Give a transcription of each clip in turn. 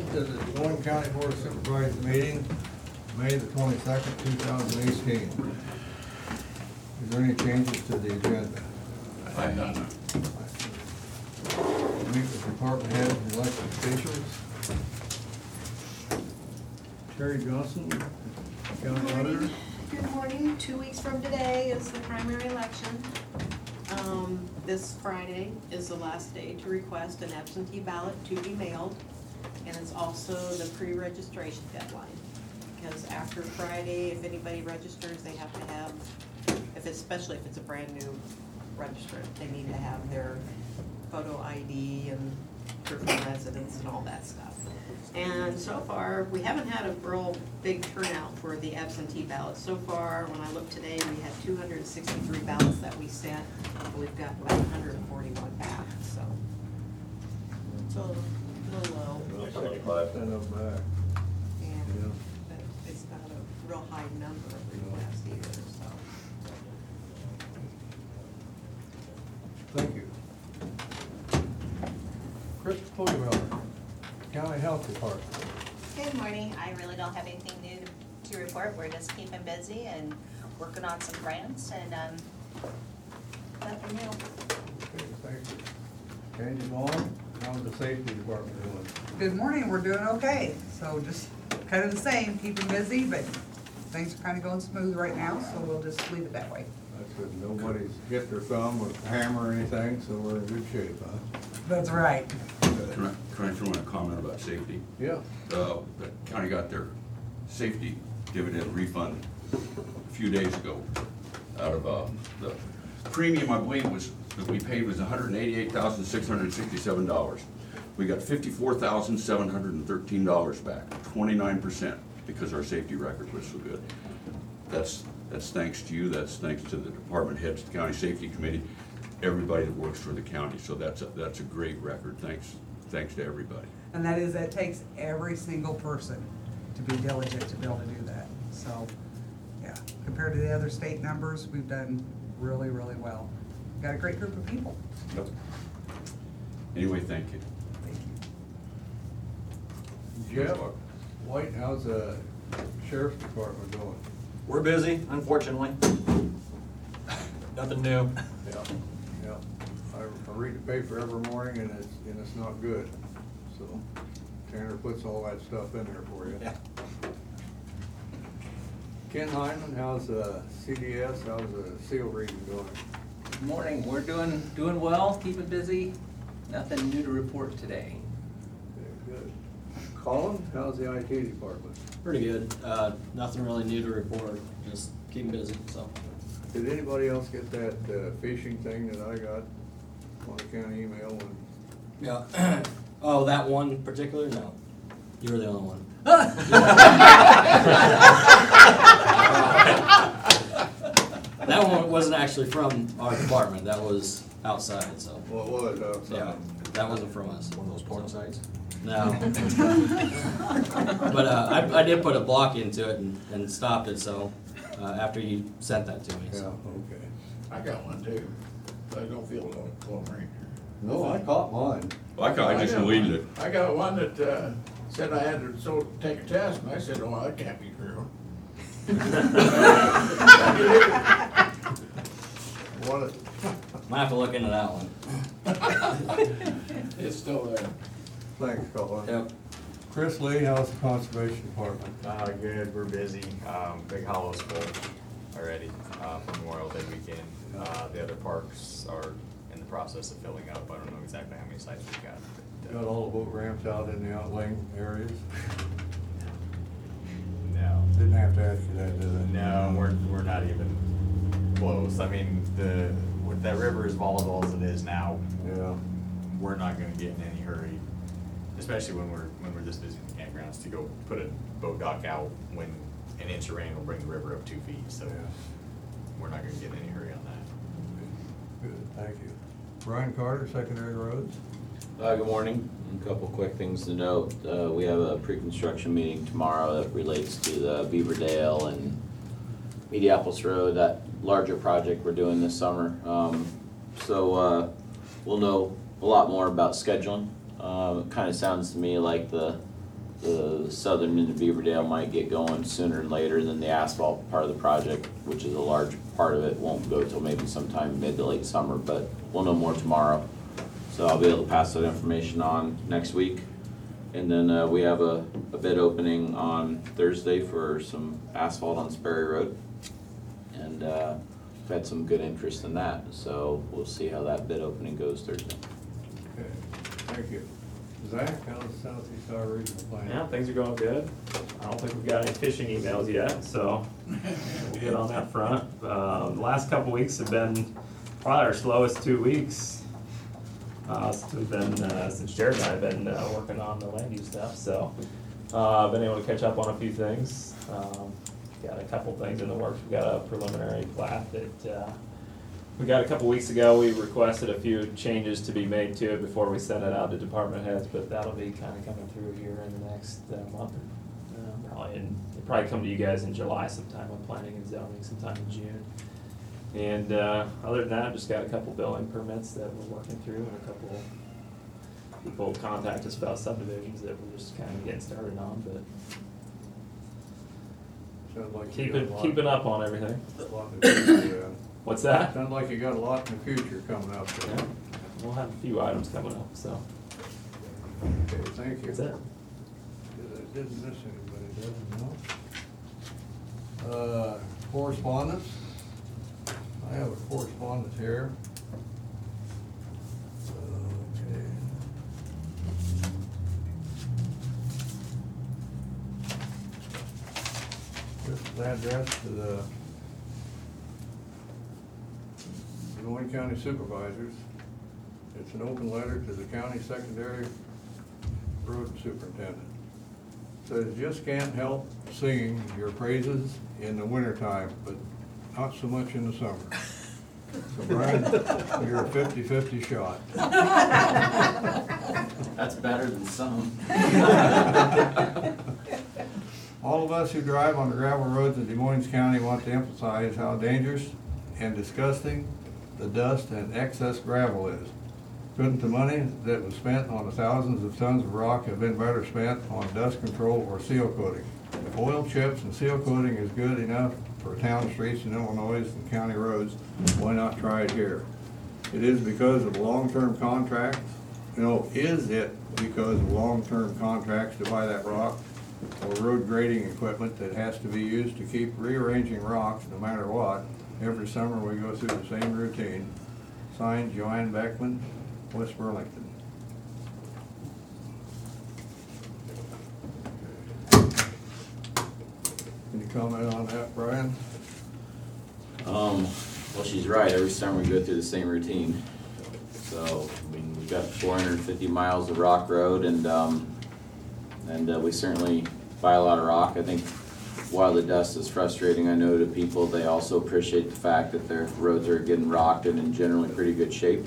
to the Des Moines County Board of Supervisors meeting, May the 22nd, 2018. Is there any changes to the agenda? I have none. Meet with department heads and elected officials. Terry Johnson, County Auditor. Good morning. 2 weeks from today is the primary election. This Friday is the last day to request an absentee ballot to be mailed, and it's also the pre-registration deadline. Because after Friday, if anybody registers, they have to have, especially if it's a brand new registrant, they need to have their photo ID and proof of residence and all that stuff. And so far, we haven't had a real big turnout for the absentee ballots. So far, when I looked today, we had 263 ballots that we sent. We've got about 141 back, so it's a little low. 75% of them back. And but it's not a real high number of requests either, so. Thank you. Chris Pulliam, County Health Department. Good morning. I really don't have anything new to report. We're just keeping busy and working on some grants and nothing new. Okay, thank you. Candy Vaughn, how's the safety department doing? Good morning, we're doing okay. So just kind of the same, keeping busy, but things are kind of going smooth right now, so we'll just leave it that way. That's good. Nobody's hit their thumb with a hammer or anything, so we're in good shape, huh? That's right. Can I throw in a comment about safety? Yeah. The county got their safety dividend refund a few days ago out of, the premium, I believe, that we paid was $188,667. We got $54,713 back, 29%, because our safety record was so good. That's thanks to you, that's thanks to the department heads, the county safety committee, everybody that works for the county. So that's a great record. Thanks to everybody. And that takes every single person to be diligent to be able to do that. So, yeah, compared to the other state numbers, we've done really, really well. Got a great group of people. Yep. Anyway, thank you. Thank you. Jeff White, how's the sheriff's department doing? We're busy, unfortunately. Nothing new. Yeah. I read the paper every morning and it's not good. So Tanner puts all that stuff in there for you. Yeah. Ken Hyman, how's CDS, how's the seal reading going? Good morning. We're doing well, keeping busy. Nothing new to report today. Okay, good. Colin, how's the IT department? Pretty good. Nothing really new to report, just keeping busy, so. Did anybody else get that phishing thing that I got on the county email? And Yeah. Oh, that one particular? No. You were the only one. That one wasn't actually from our department. That was outside, so. what was it outside? Yeah, that wasn't from us. One of those porn sites? No. But I did put a block into it and stopped it, so, after you sent that to me, Yeah, so. okay. I got one too, but I don't feel it on Clone Ranger. No, I caught mine. I just deleted it. I got one that said I had to take a test, and I said, oh, that can't be true. What? Might have to look into that one. It's still there. Thanks, Colin. Yep. Chris Lee, how's the conservation department? Good, we're busy. Big Hollow's full already for Memorial Day weekend. The other parks are in the process of filling up. I don't know exactly how many sites we've got. But, Got all the boat ramps out in the outlying areas? No. Didn't have to ask you that, did I? No, we're not even close. I mean, with that river as volatile as it is now, Yeah. we're not gonna get in any hurry, especially when we're this busy in the campgrounds, to go put a boat dock out when an inch of rain will bring the river up 2 feet. So Yeah. we're not gonna get in any hurry on that. Good, thank you. Brian Carter, Secondary Roads. Good morning. A couple quick things to note. We have a pre-construction meeting tomorrow that relates to the Beaverdale and Mediapolis Road, that larger project we're doing this summer. So we'll know a lot more about scheduling. It kind of sounds to me like the the southern end of Beaverdale might get going sooner and later than the asphalt part of the project, which is a large part of it, won't go till maybe sometime mid to late summer, but we'll know more tomorrow. So I'll be able to pass that information on next week. And then we have a bid opening on Thursday for some asphalt on Sperry Road. And we've had some good interest in that, so we'll see how that bid opening goes Thursday. Okay, thank you. Zach, how's Southeast Iowa Regional Plan? Yeah, things are going good. I don't think we've got any phishing emails yet, so we'll get on that front. The last couple weeks have been probably our slowest 2 weeks. Since we've been, since Jared and I have been working on the land use stuff, so I've been able to catch up on a few things. Got a couple things in the works. We got a preliminary plat that we got a couple weeks ago. We requested a few changes to be made to it before we send it out to department heads, but that'll be kind of coming through here in the next month. It'll probably come to you guys in July sometime on planning and zoning, sometime in June. And other than that, just got a couple building permits that we're working through, and a couple people contact us about subdivisions that we're just kind of getting started on, but Sounds like you got a lot- keeping up on everything. a lot in the future, What's that? Sounds like you got a lot in the future coming up. So. Yeah, we'll have a few items coming up, so Okay, thank you. that's it. I didn't miss anybody, did I? No. Correspondence. I have a correspondence here. Okay. This is addressed to the Des Moines County Supervisors. It's an open letter to the county secondary road superintendent. Says, just can't help singing your praises in the wintertime, but not so much in the summer. So Brian, you're a 50-50 shot. That's better than some. All of us who drive on the gravel roads in Des Moines County want to emphasize how dangerous and disgusting the dust and excess gravel is. Couldn't the money that was spent on the thousands of tons of rock have been better spent on dust control or seal coating? If oil chips and seal coating is good enough for town streets in Illinois and county roads, why not try it here? It is because of long-term contracts, is it because of long-term contracts to buy that rock or road grading equipment that has to be used to keep rearranging rocks no matter what? Every summer we go through the same routine. Signed, Joanne Beckman, West Burlington. Any comment on that, Brian? Well, she's right. Every summer we go through the same routine. So, I mean, we've got 450 miles of rock road, and we certainly buy a lot of rock. I think while the dust is frustrating, I know to people, they also appreciate the fact that their roads are getting rocked and in generally pretty good shape.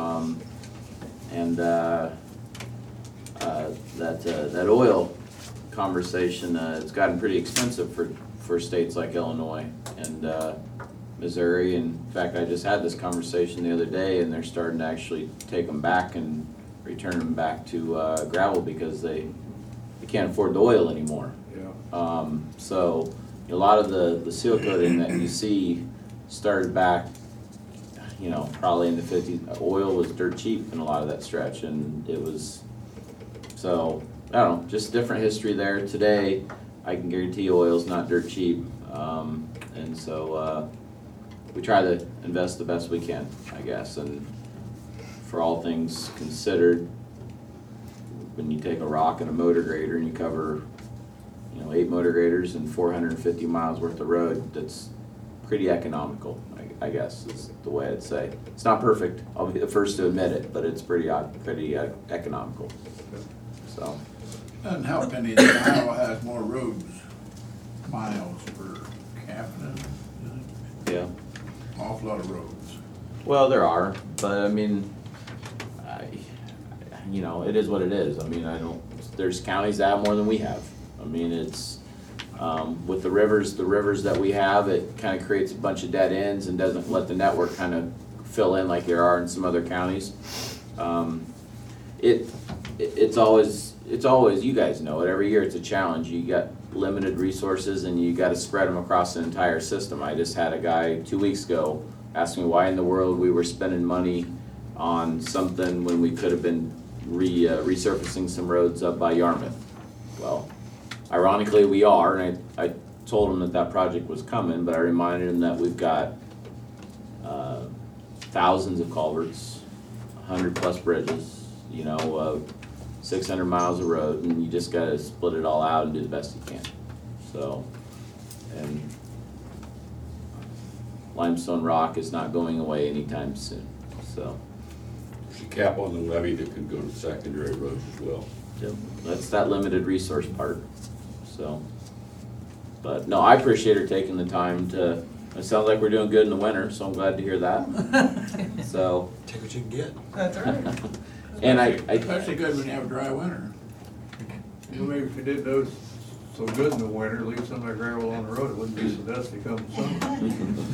That oil conversation, it's gotten pretty expensive for states like Illinois and Missouri. In fact, I just had this conversation the other day, and they're starting to actually take them back and return them back to gravel because they can't afford the oil anymore. Yeah. So a lot of the seal coating that you see started back, probably in the 50s. Oil was dirt cheap in a lot of that stretch, and it was, so, I don't know, just different history there. Today, I can guarantee oil's not dirt cheap, and so we try to invest the best we can, I guess, and for all things considered, when you take a rock and a motor grader and you cover 8 motor graders and 450 miles worth of road, that's pretty economical, I guess, is the way I'd say. It's not perfect, I'll be the first to admit it, but it's pretty economical, so. Doesn't help any that Iowa has more roads, miles per capita. Yeah. Awful lot of roads. Well, there are, but I mean, it is what it is. I mean, there's counties that have more than we have. I mean, it's, with the rivers that we have, it kind of creates a bunch of dead ends and doesn't let the network kind of fill in like there are in some other counties. It's always, it's always, you guys know it, every year it's a challenge. You got limited resources and you gotta spread them across the entire system. I just had a guy 2 weeks ago ask me why in the world we were spending money on something when we could have been resurfacing some roads up by Yarmouth. Well, ironically, we are, and I told him that that project was coming, but I reminded him that we've got thousands of culverts, 100+ bridges, 600 miles of road, and you just gotta split it all out and do the best you can. So, and limestone rock is not going away anytime soon, so. There's a cap on the levy that can go to secondary roads as well. Yep, that's that limited resource part, so. But no, I appreciate her taking the time to, it sounds like we're doing good in the winter, so I'm glad to hear that. So, Take what you can get. That's right. and Especially good when you have a dry winter. You know, maybe if you did those so good in the winter, leave some of that gravel on the road, it wouldn't be so dusty come summer.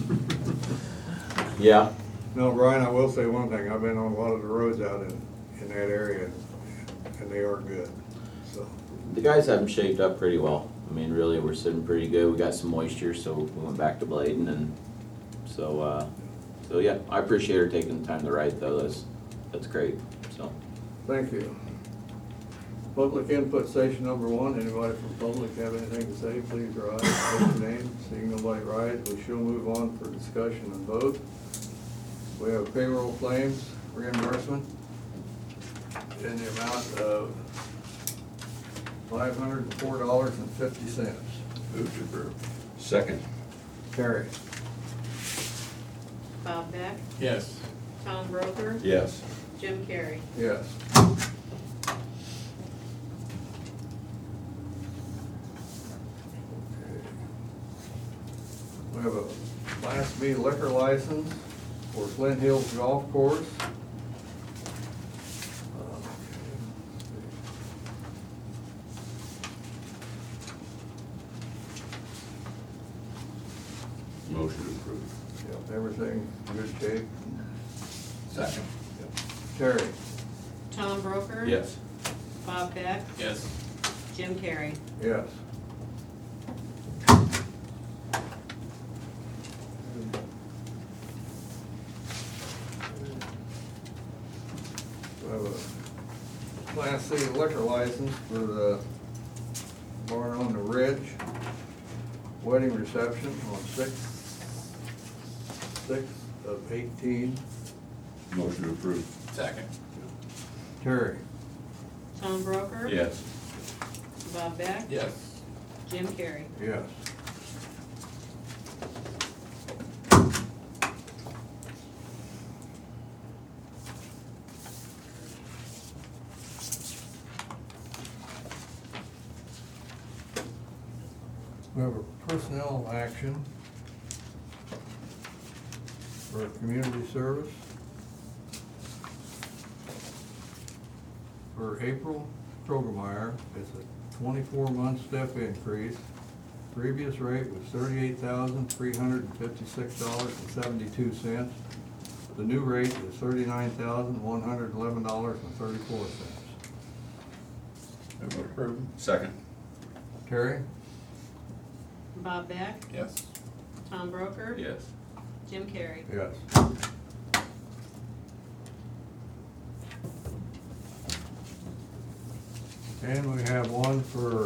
yeah, No, Brian, I will say one thing, I've been on a lot of the roads out in that area, and they are good, so. the guys have them shaped up pretty well. I mean, really, we're sitting pretty good. We got some moisture, so we went back to blading, and so yeah, I appreciate her taking the time to write though. That's great, so. Thank you. Public input station number 1, anybody from public have anything to say, please rise, state your name. Seeing nobody rise, we shall move on for discussion and vote. We have payroll claims reimbursement in the amount of $504.50. Move to approve. Second. Terry? Bob Beck, Yes. Tom Broker, Yes. Jim Carrey. Yes. We have a Class B liquor license for Flint Hills Golf Course. Motion approved. Yep, everything in good shape. Second. Terry? Tom Broker. Yes. Bob Beck, Yes. Jim Carrey. Yes. We have a Class C liquor license for the Barn on the Ridge wedding reception on 6/18. Motion approved. Second. Terry? Tom Broker. Yes. Bob Beck, Yes. Jim Carrey. Yes. We have a personnel action for community service. For April Krogermeyer, it's a 24-month step increase. Previous rate was $38,356.72. The new rate is $39,111.34. Move approved. Second. Terry? Bob Beck, Yes. Tom Broker. Yes. Jim Carrey. Yes. And we have one for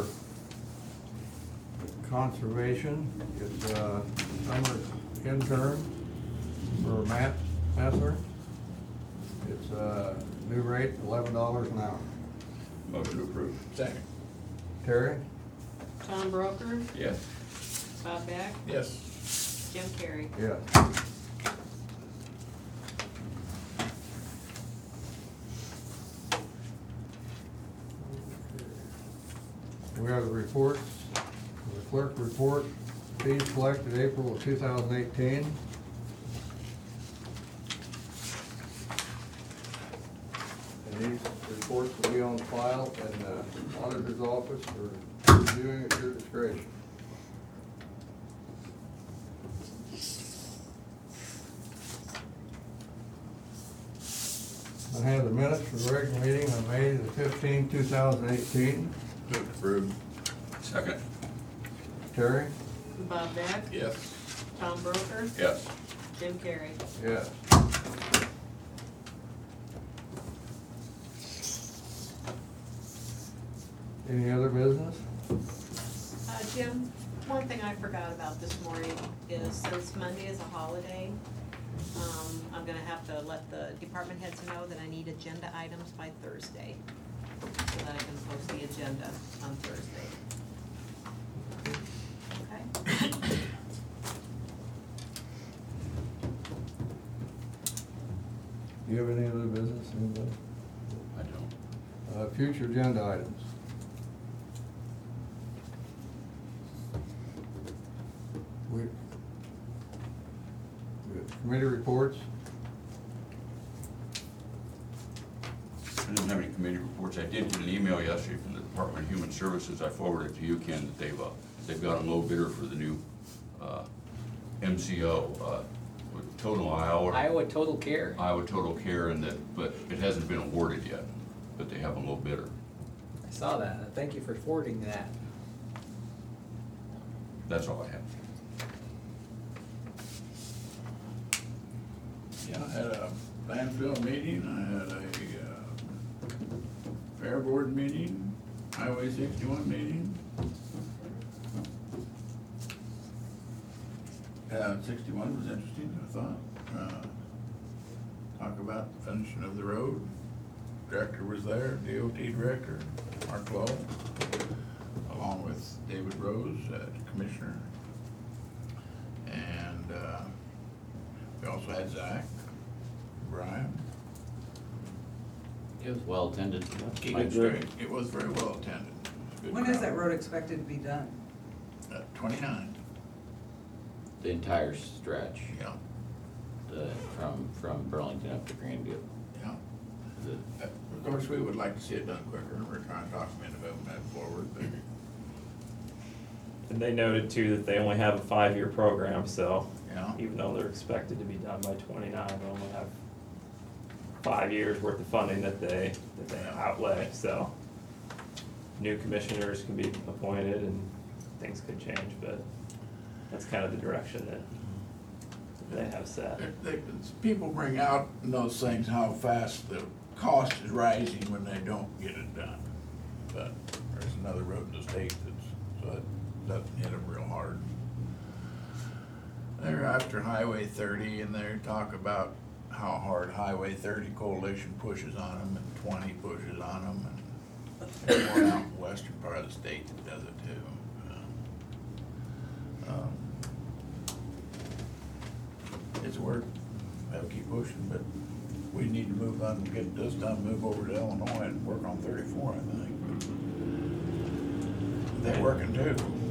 conservation. It's a summer intern for Matt Messler. It's a new rate, $11 an hour. Motion approved. Second. Terry? Tom Broker, Yes. Bob Beck, Yes. Jim Carrey. Yes. We have the reports, the clerk report, fees collected April of 2018. And these reports will be on file in the auditor's office for reviewing at your discretion. I have the minutes for the regular meeting on May the 15th, 2018. Move to approve. Second. Terry? Bob Beck? Yes. Tom Broker? Yes. Jim Carrey. Yes. Any other business? Jim, one thing I forgot about this morning is since Monday is a holiday, I'm gonna have to let the department heads know that I need agenda items by Thursday, so that I can post the agenda on Thursday. Okay? Do you have any other business, anybody? I don't. Future agenda items. We committee reports. I didn't have any committee reports. I did get an email yesterday from the Department of Human Services. I forwarded it to you, Ken, that they've got a low bidder for the new MCO, with Total Iowa. Iowa Total Care. Iowa Total Care, and that, but it hasn't been awarded yet, but they have a low bidder. I saw that. Thank you for forwarding that. That's all I have. Yeah, I had a landfill meeting, I had a fair board meeting, Highway 61 meeting. 61 was interesting, I thought. Talk about the finishing of the road. Director was there, DOT director, Mark Lowe, along with David Rose, commissioner. And we also had Zach, Brian. It was well attended. Keep Like, it straight. It was very well attended. It was a good When is crowd. that road expected to be done? 29, The entire stretch, yeah, from Burlington up to Grandview. yeah. The- Of course, we would like to see it done quicker, and we're trying to talk them into moving that forward, but And they noted too that they only have a 5-year program, so Yeah. even though they're expected to be done by 29, they only have 5 years worth of funding that they outlay, so new commissioners can be appointed and things could change, but that's kind of the direction that they have set. people bring out in those things how fast the cost is rising when they don't get it done. But there's another road in the state so it doesn't hit them real hard. They're after Highway 30, and they talk about how hard Highway 30 coalition pushes on them, and 20 pushes on them, and there's one out in the western part of the state that does it too. It's work, they'll keep pushing, but we need to move on, get this done, move over to Illinois and work on 34, I think. They're working too.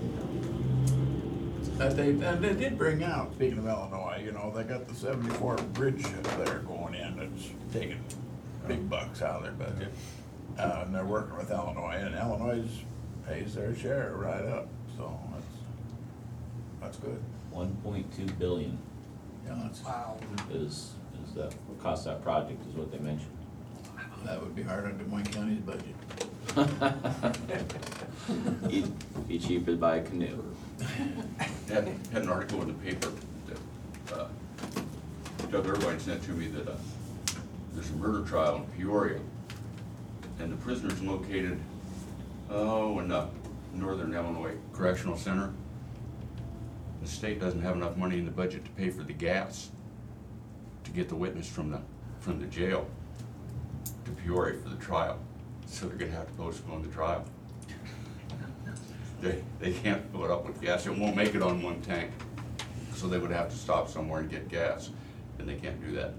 And they did bring out, speaking of Illinois, they got the 74 bridge there going in, it's taking big bucks out of their budget. And they're working with Illinois, and Illinois pays their share right up, so that's good. 1.2 billion Yeah, that's, Wow. is the cost of that project, is what they mentioned. that would be hard on Des Moines County's budget. Be cheaper to buy a canoe. Had an article in the paper that Doug Irvine sent to me that there's a murder trial in Peoria, and the prisoner's located, in northern Illinois Correctional Center. The state doesn't have enough money in the budget to pay for the gas to get the witness from the jail to Peoria for the trial, so they're gonna have to postpone the trial. They can't fill it up with gas, it won't make it on one tank, so they would have to stop somewhere and get gas, and they can't do that.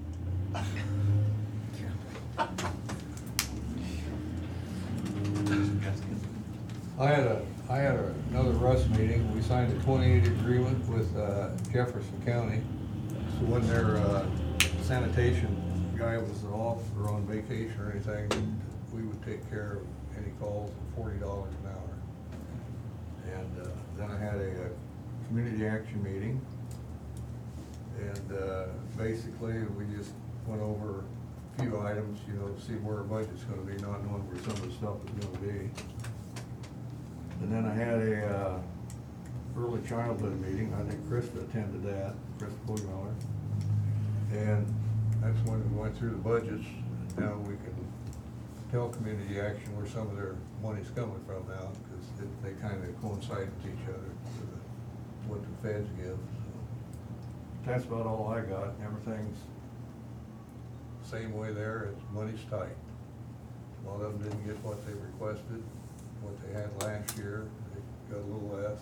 I had another Russ meeting. We signed a 28 agreement with Jefferson County. So when their sanitation guy was off or on vacation or anything, we would take care of any calls at $40 an hour. And then I had a community action meeting. And basically, we just went over few items, you know, see where our budget's gonna be, not knowing where some of the stuff is gonna be. And then I had a, early childhood meeting, I think Krista attended that, Krista Pulgmiller. And that's when we went through the budgets, now we can tell community action where some of their money's coming from now, because they kind of coincide with each other, what the feds give. So that's about all I got. Everything's same way there, it's money's tight. A lot of them didn't get what they requested, what they had last year, they got a little less.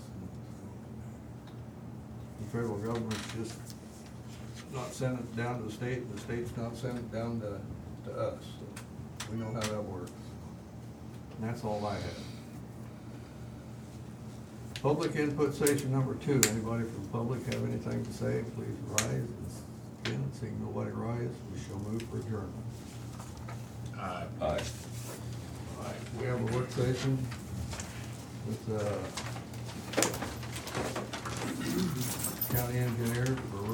The federal government's just not sending it down to the state, and the state's not sending it down to us. So we know how that works. And that's all I have. Public input session number 2. Anybody from the public have anything to say, please rise. Again, seeing nobody rise, we shall move for adjournment. Aye. All right, we have a work session with county engineer for